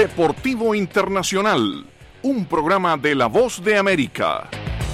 Deportivo Internacional, un programa de La Voz de América.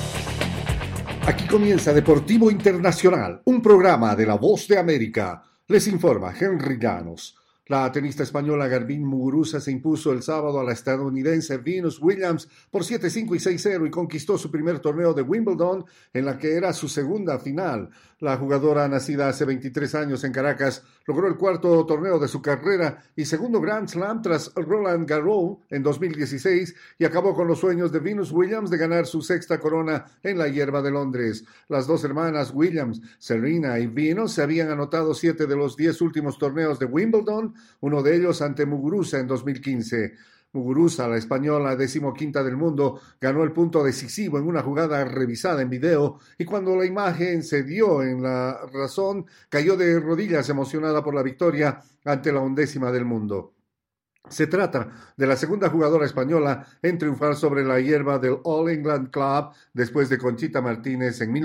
Aquí comienza Deportivo Internacional, un programa de La Voz de América. Les informa Henry Llanos. La tenista española Garbine Muguruza se impuso el sábado a la estadounidense Venus Williams por 7-5 y 6-0 y conquistó su primer torneo de Wimbledon, en la que era su segunda final. La jugadora, nacida hace 23 años en Caracas, logró el cuarto torneo de su carrera y segundo Grand Slam tras Roland Garros en 2016 y acabó con los sueños de Venus Williams de ganar su sexta corona en la hierba de Londres. Las dos hermanas Williams, Serena y Venus, se habían anotado 7 de los 10 últimos torneos de Wimbledon, uno de ellos ante Muguruza en 2015. Muguruza, la española 15ª del mundo, ganó el punto decisivo en una jugada revisada en video y cuando la imagen se dio en la razón, cayó de rodillas emocionada por la victoria ante la 11ª del mundo. Se trata de la segunda jugadora española en triunfar sobre la hierba del All England Club después de Conchita Martínez en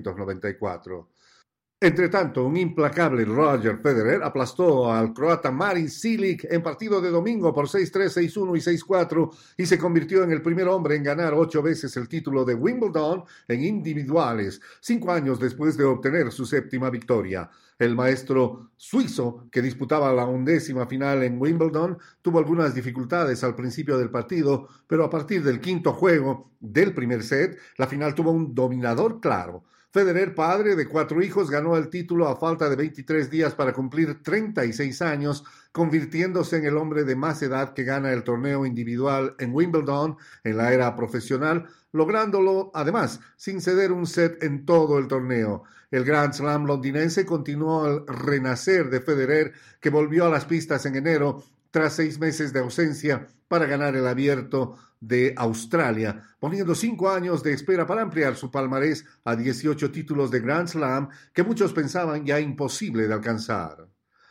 1994. Entre tanto, un implacable Roger Federer aplastó al croata Marin Cilic en partido de domingo por 6-3, 6-1 y 6-4 y se convirtió en el primer hombre en ganar 8 veces el título de Wimbledon en individuales, 5 años después de obtener su séptima victoria. El maestro suizo, que disputaba la 11ª final en Wimbledon, tuvo algunas dificultades al principio del partido, pero a partir del quinto juego del primer set, la final tuvo un dominador claro. Federer, padre de 4 hijos, ganó el título a falta de 23 días para cumplir 36 años, convirtiéndose en el hombre de más edad que gana el torneo individual en Wimbledon en la era profesional, lográndolo, además, sin ceder un set en todo el torneo. El Grand Slam londinense continuó el renacer de Federer, que volvió a las pistas en enero tras 6 meses de ausencia para ganar el Abierto de Australia, poniendo 5 años de espera para ampliar su palmarés a 18 títulos de Grand Slam que muchos pensaban ya imposible de alcanzar.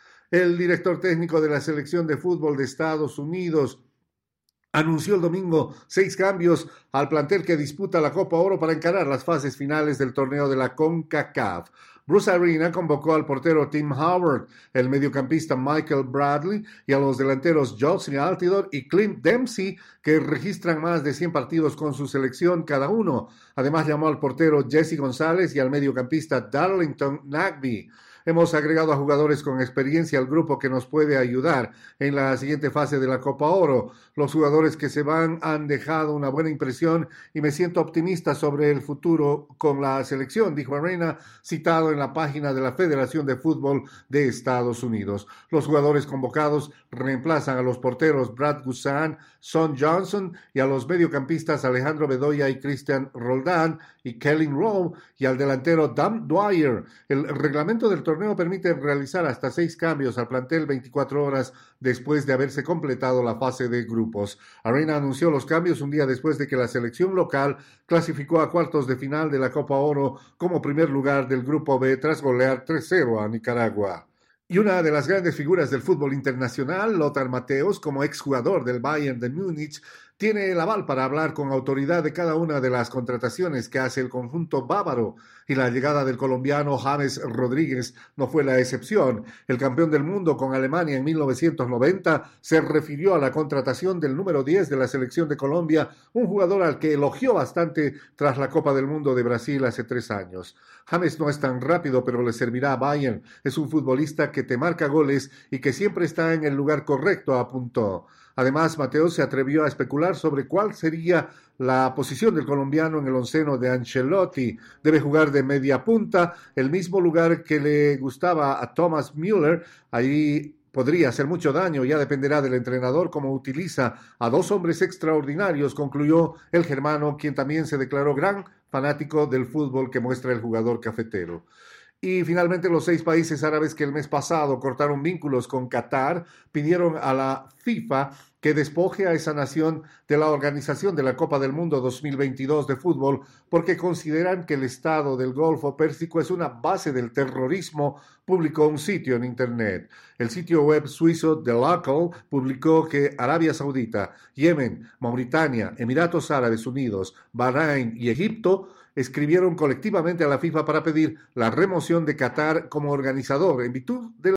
El director técnico de la selección de fútbol de Estados Unidos anunció el domingo 6 cambios al plantel que disputa la Copa Oro para encarar las fases finales del torneo de la CONCACAF. Bruce Arena convocó al portero Tim Howard, el mediocampista Michael Bradley y a los delanteros Jocelyn Altidore y Clint Dempsey, que registran más de 100 partidos con su selección cada uno. Además llamó al portero Jesse González y al mediocampista Darlington Nagbe. Hemos agregado a jugadores con experiencia al grupo que nos puede ayudar en la siguiente fase de la Copa Oro. Los jugadores que se van han dejado una buena impresión y me siento optimista sobre el futuro con la selección, dijo Arena, citado en la página de la Federación de Fútbol de Estados Unidos. Los jugadores convocados reemplazan a los porteros Brad Guzan, Son Johnson y a los mediocampistas Alejandro Bedoya y Christian Roldán y Kellen Rowe y al delantero Dan Dwyer. El reglamento del torneo permite realizar hasta 6 cambios al plantel 24 horas después de haberse completado la fase de grupos. Arena anunció los cambios un día después de que la selección local clasificó a cuartos de final de la Copa Oro como primer lugar del Grupo B tras golear 3-0 a Nicaragua. Y una de las grandes figuras del fútbol internacional, Lothar Matthäus, como exjugador del Bayern de Múnich, tiene el aval para hablar con autoridad de cada una de las contrataciones que hace el conjunto bávaro, y la llegada del colombiano James Rodríguez no fue la excepción. El campeón del mundo con Alemania en 1990 se refirió a la contratación del número 10 de la selección de Colombia, un jugador al que elogió bastante tras la Copa del Mundo de Brasil hace 3 años. James no es tan rápido, pero le servirá a Bayern. Es un futbolista que te marca goles y que siempre está en el lugar correcto, apuntó. Además, Matthäus se atrevió a especular sobre cuál sería la posición del colombiano en el onceno de Ancelotti. Debe jugar de media punta, el mismo lugar que le gustaba a Thomas Müller. Ahí podría hacer mucho daño, ya dependerá del entrenador cómo utiliza a 2 hombres extraordinarios, concluyó el germano, quien también se declaró gran fanático del fútbol que muestra el jugador cafetero. Y finalmente los 6 países árabes que el mes pasado cortaron vínculos con Qatar pidieron a la FIFA que despoje a esa nación de la organización de la Copa del Mundo 2022 de fútbol porque consideran que el Estado del Golfo Pérsico es una base del terrorismo, publicó un sitio en Internet. El sitio web suizo The Local publicó que Arabia Saudita, Yemen, Mauritania, Emiratos Árabes Unidos, Bahrein y Egipto escribieron colectivamente a la FIFA para pedir la remoción de Qatar como organizador en virtud de